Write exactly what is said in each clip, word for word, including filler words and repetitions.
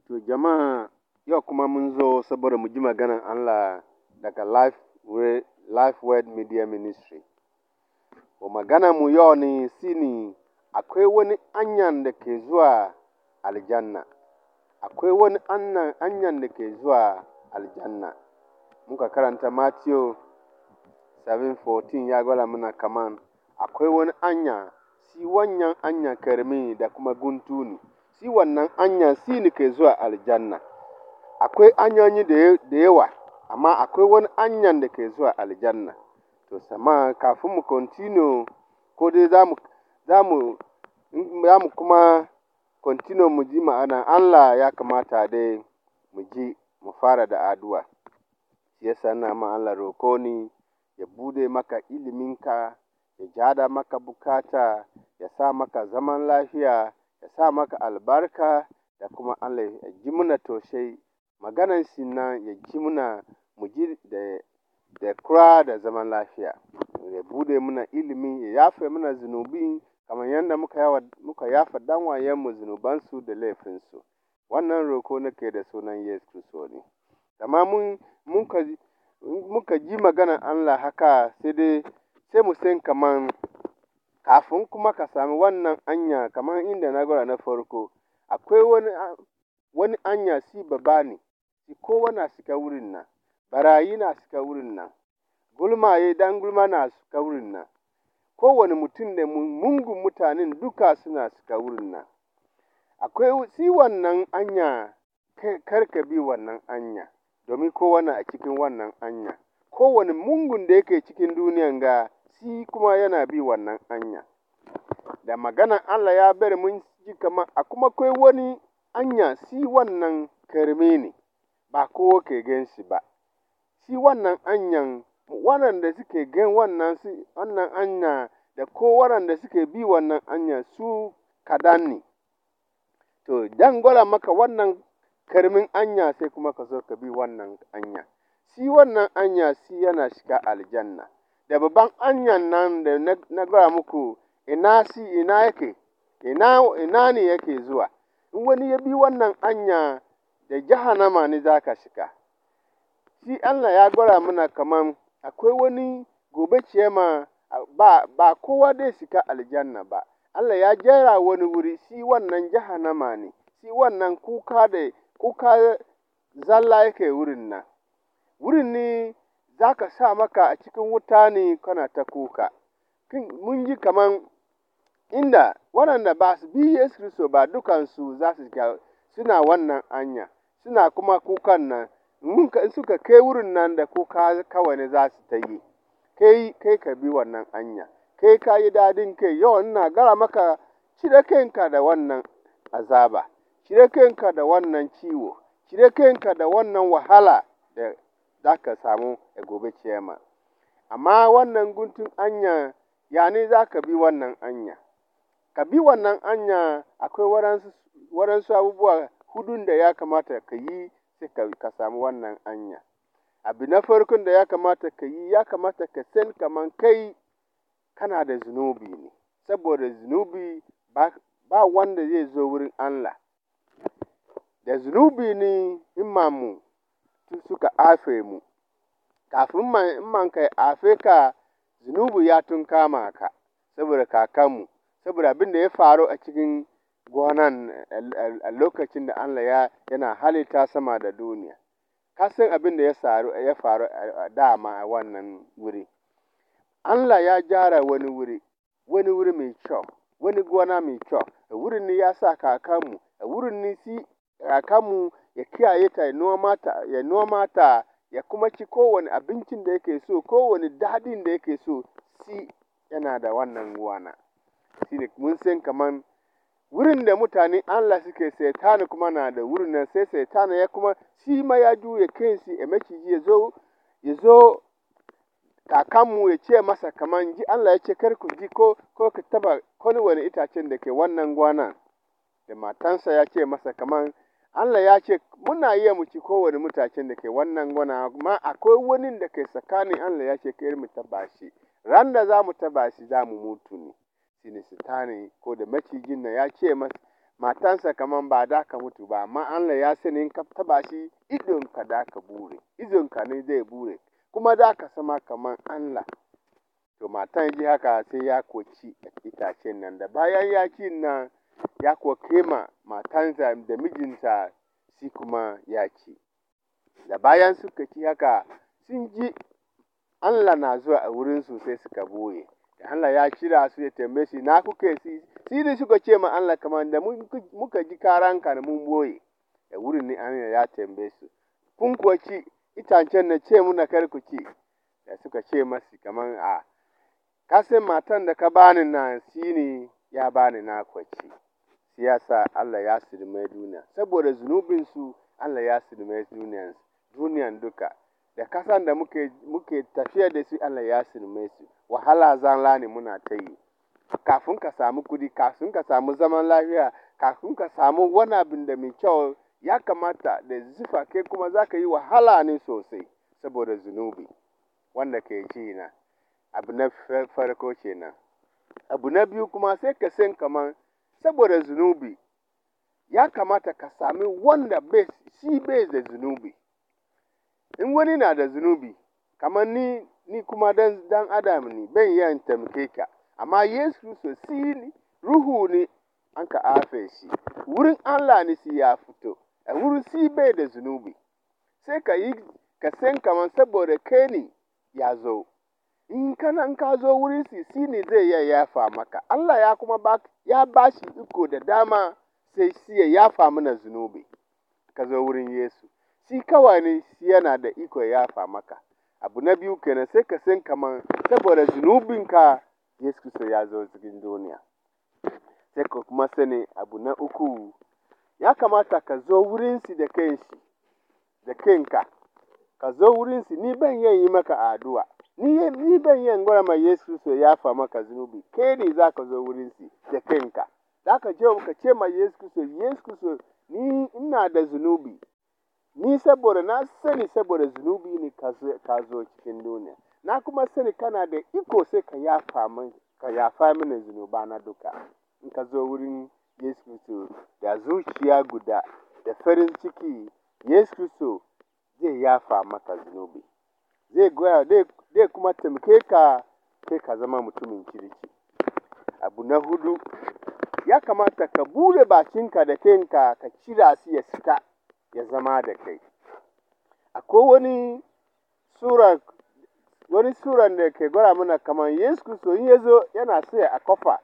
To jama'a yau kuma mun zo saboda mu ji maganar Allah daga Life, Life Word Media Ministry. To maganar mu yau ne shi ne akwai wani hanyar da ke zuwa aljanna. Akwai wani hanyar da ke zuwa aljanna. Muka karanta Matthew seven fourteen ya gwada mana kaman akwai wani hanya, shi wannan hanya karami da kuma guntu ne. Shi wannan hanya shi ne ke zuwa aljanna. Akwai hanyoyi da yawa, amma akwai wani hanyar da ke zuwa aljanna. To sama kafin mu continue, ko dai za mu, za mu, za mu kuma continue mu ji ma'ana Allah ya kamata dai mu ji mu fara da addu'a. Shi yasa ina ma Allah roko ne ya buɗe maka iliminka, ya gyara maka bukata, ya sa maka zaman lafiya, ya sa maka albarka, da kuma Allah ya ji muna tausayi. Maganar shi nan ya ji muna mu ji da, da kura da zaman lafiya. Ya buɗe muna ilimi, ya yafe mana zunubi kamar yadda muka yawa, muka yafe ɗan'uwanmu zunubansu da laifinsu. Wannan roko nake da sunan Yesu Kiristi ne. Amma mun, muka, muka ji maganar Allah haka sai dai sai mu san kaman kafin kuma ka sami wannan hanya kamar inda na gwada na farko, akwai wani, wani hanya shi babba ne. Kowa na shiga wurin nan. Ɓarayi na shiga wurin nan. Gulmaye, ɗan gulma na shiga wurin nan. Kowane mutum da mungun mutanen duka suna shiga wurin nan. Akwai shi wannan hanya, kar ka bi wannan hanya, domin kowa na a cikin wannan hanya. Kowane mungun da yake cikin duniyan ga, shi kuma yana bi wannan hanya. Da maganar Allah ya bari mun ji kamar kuma akwai wani hanya, shi wannan karami ne, ba kowa ke gan shi ba. Shi wannan hanyan, waɗanda suke gan wannan, wannan hanya da ko waɗanda suke bi wannan hanya su kaɗan ne. To, zan gwada maka wannan karamin hanya sai kuma ka zo ka bi wannan hanya. Shi wannan hanya shi yana shiga aljanna. Da babban hanyar nan da na gwada muku, ina shi, ina yake, ina, ina ne yake zuwa. In wani ya bi wannan hanya, da jahannama ne za ka shiga. Shi Allah ya gwada mana kaman akwai wani gobe ciyama, ba, ba kowa zai shiga aljanna ba. Allah ya jera wani wuri, shi wannan jahannama ne. Shi wannan kuka da kuka zalla yake wurin nan. Wurin ne za ka sa maka a cikin wuta ne kana ta kuka. Mun ji kaman inda waɗanda ba su bi Yesu Kiristi ba dukansu za su shiga, suna wannan hanya, suna kuma kukan nan. In suka kai wurin nan da kuka kawai ne za su ta yi. Kai, kai ka bi wannan hanya. Kai ka yi dadin kai. Yau ina gaya maka, cire kanka da wannan azaba. Cire kanka da wannan ciwo. Cire kanka da wannan wahala da za ka samu a gobe ciyama. Amma wannan guntun hanya, ya ne za ka bi wannan hanya? Ka bi wannan hanya, akwai waɗansu, waɗansu abubuwa hudun da ya kamata ka yi sai ka samu wannan hanya. Abu na farkon da ya kamata ka yi, ya kamata ka san kaman kai kana da zunubi ne. Saboda zunubi ba, ba wanda zai zo wurin Allah. Da zunubi ne imamu suka haife mu. Kafin imanka ya haife ka, zunubi ya tun kama ka saboda kakanmu. Saboda abin da ya faru a cikin gonan a lokacin da Allah ya, yana halitta sama da duniya. Ka san abin da ya faru, ya faru a dama a wannan wuri. Allah ya gyara wani wuri, wani wuri mai kyau, wani gona mai kyau. A wurin ne ya sa kakanmu, a wurin ne shi kakanmu ya kiyaye ta, ya noma ta, ya noma ta, ya kuma ci kowane abincin da yake so, kowane daɗin da yake so, shi yana da wannan gona. Shi ne mun san kaman wurin da mutane Allah suke, Satan kuma na da wurin nan, sai Satan ya kuma shi ma ya juya kanshi, ya maciji ya zo, ya zo kakanmu ya ce masa kaman ji Allah ya ce kar ku ji ko, ko ka taɓa kowane itacen da ke wannan gonan. Da matansa ya ce masa kaman Allah ya ce muna iya mu ci kowane itacen da ke wannan gona, amma akwai wani da ke tsakanin Allah ya ce kar mu taɓa shi. Ran da za mu taɓa shi za mu mutu ne. Shi ne Satan ko da macijin nan ya ce masa, matansa kaman ba da ka mutu ba, amma Allah ya sani in ka taba shi idonka da ka bure, idonka ne zai bure, kuma da ka sama kaman Allah. To matan ji haka sai ya kuwa ci itacen nan, da bayan ya ci nan ya kuwa kai ma matansa da mijinta shi kuma ya ci. Da bayan suka ci haka sun ji Allah na zuwa a wurinsu sai suka boye. Da Allah ya kira su ya tambaye su na kuke si, shi ne suka ce ma Allah kamar da muka ji karanka da mun boye. Da wurin ne Allah ya tambaye su, kun kuwa ci itacen na ce muna kar ku ci. Da suka ce masu kamar a, ka san matan da ka bani nan shi ne ya bani na kuwa ci. Shi ya sa Allah ya sirme duniya. Saboda zunubinsu Allah ya sirme duniyan, duniyan duka. Da kasan da muke, muke tafiya da su Allah ya sirme su. Wahala zalla ne muna ta yi. Kafin ka samu kuɗi, kafin ka samu zaman lafiya, kafin ka samu wani abin da mai kyau, ya kamata da zufa kai kuma za ka yi wahala ne sosai saboda zunubi wanda ke ji na. Abu na farko kenan. Abu na biyu kuma sai ka san kamar saboda zunubi ya kamata ka sami wanda shi bai da zunubi. In wani na da zunubi, kamar ni, ni kuma dan, dan Adam ne, ban iya in taimake ka. Amma Yesu Kiristi shi ne, Ruhu ne an ka haife shi. Wurin Allah ne shi ya fito, a wurin shi bai da zunubi. Sai ka yi, ka san kamar saboda kai ne ya zo. In kana in ka zo wurin shi, shi ne zai iya yafa maka. Allah ya kuma ba, ya ba shi iko da dama sai shi ya yafa mana zunubi. Ka zo wurin Yesu. Shi kawai ne shi yana da iko ya yafa maka. Abu na biyu kenan sai ka san kamar saboda zunubinka Yesu Kiristi ya zo cikin duniya. Sai ka kuma sani abu na uku, ya kamata ka zo wurin shi da kanshi, da kanka. Ka zo wurin shi, ni ban iya yi maka addu'a. Ni, ni ban iya gwada ma Yesu Kiristi ya yafa maka zunubi. Kai ne za ka zo wurin shi da kanka. Za ka je ka ce ma Yesu Kiristi, Yesu Kiristi, ni ina da zunubi. Ni saboda na sani saboda zunubi ne ka zo cikin duniya. Na kuma sani kana da iko sai ka yafa min, ka yafa mini zunubana duka. In ka zo wurin Yesu Kiristi da zuciya guda, da farin ciki, Yesu Kiristi zai yafa maka zunubi. Zai goya, zai kuma taimake ka sai ka zama mutumin kirki. Abu na hudu, ya kamata ka bude bakinka da kanka ka kira shi ya fita ya zama da kai. Akwai wani sura, wani suran da ke gwada mana kamar Yesu Kiristi in ya zo yana tsaye a kofa,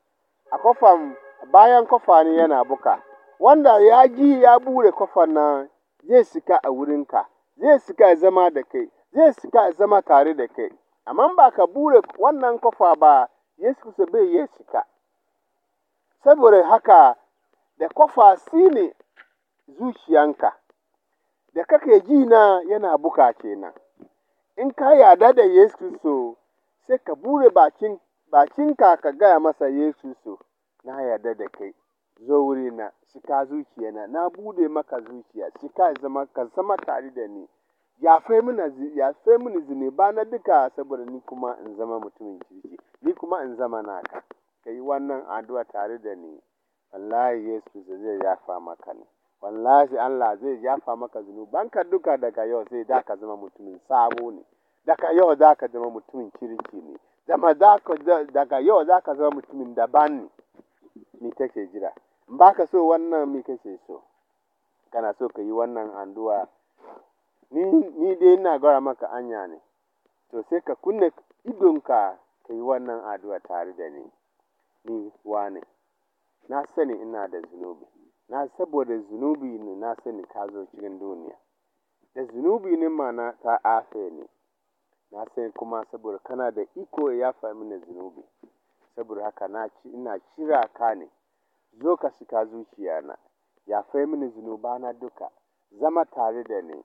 a kofan bayan kofa ne yana buka. Wanda ya ji ya bude kofar nan zai shiga a wurinka, zai shiga ya zama da kai, zai shiga ya zama tare da kai. Amma ba ka bude wannan kofa ba, Yesu Kiristi bai iya shiga. Saboda haka da kofa shi ne zuciyanka, da kake ji na yana buka kenan. In ka yarda da Yesu Kiristi, sai ka bude bakin, bakinka ka gaya masa Yesu Kiristi, na yarda da kai, zo wurina, shiga zuciyana, na bude maka zuciya, shiga zama, ka zama tare da ni. Yafe mini, yafe mini zunubana duka saboda ni kuma in zama mutumin kirki, ni kuma in zama naka. Ka yi wannan addu'a tare da ni. Wallahi Yesu Kiristi zai yafa maka ne. Wallahi Allah zai yafa maka zunubanka duka daga yau sai da ka zama mutumin sabo ne. Daga yau za ka zama mutumin kirki ne. Zama daga yau za ka zama mutumin daban ne. Me kake jira? In ba ka so wannan me kake so? Kana so ka yi wannan addu'a? Ni, ni dai ina gwada maka anya ne. To sai ka kunne idonka ka yi wannan addu'a tare da ni. Ni wane? Na sani ina da zunubi. Na saboda zunubi ne na sani ka zo cikin duniya. Da zunubi ne ma na ta afe ne. Na sani kuma saboda kana da iko ya yafa mini zunubi. Saboda haka na ci, ina kira ka ne. Zo ka shiga zuciyana. Yafe mini zunubana duka. Zama tare da ni.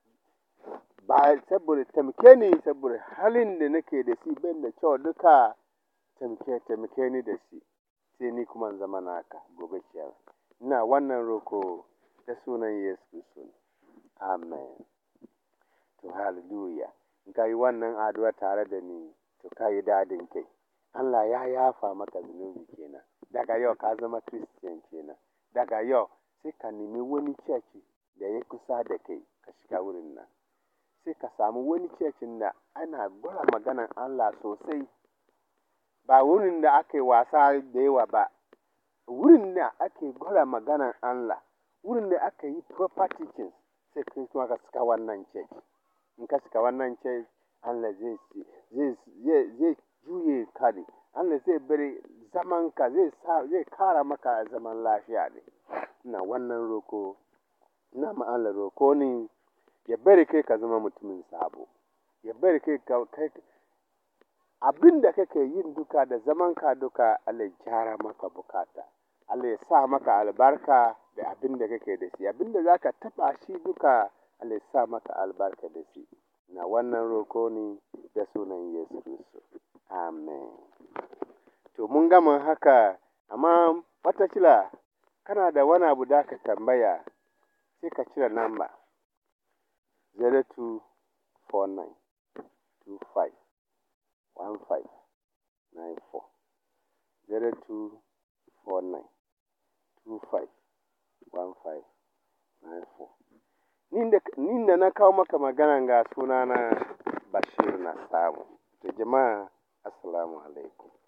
Ba saboda taimake ni saboda halin da nake da shi ban da kyau duka. Taimake, taimake ni da shi. Sai ni kuma in zama naka gobe kiyama. Ina wannan roko da sunan Yesu Kiristi. Amen. To hallelujah. In ka yi wannan addu'a tare da ni, to ka yi dadin kai. Allah ya yafa maka zunubi kenan. Daga yau ka zama Christian kenan. daga yau sai ka nemi wani church da ya kusa da kai ka shiga wurin nan. Sai ka samu wani church da ana gwada maganan Allah sosai. Ba wurin da ake wasa da yawa ba. Wurin da ake gwada maganan Allah. Wurin da aka yi proper teachings. Sai kai kuma ka shiga wannan church. In ka shiga wannan church, Allah zai zai zai zai juye ka ne. Allah zai bari zamanka zai sa zai kara maka zaman lafiya ne. Ina wannan roko, ina ma Allah roko ne ya bari kai ka zama mutumin sabo. Ya bari kai ka kai abin da kake yin duka da zamanka duka Allah ya gyara maka bukata. Allah ya sa maka albarka da abin da kake da shi. Abin da za ka taɓa shi duka Allah ya sa maka albarka da shi. Ina wannan roko ne da sunan Yesu Kiristi. Amen. To mun gama haka, amma watakila kana da wani abu da ka tambaya sai ka cire namba zero two four nine two five one five nine four zero two four nine two five one five nine four. Ni da na kawo maka magana ga sunana Bashir na samu. To jama'a, assalamu alaikum.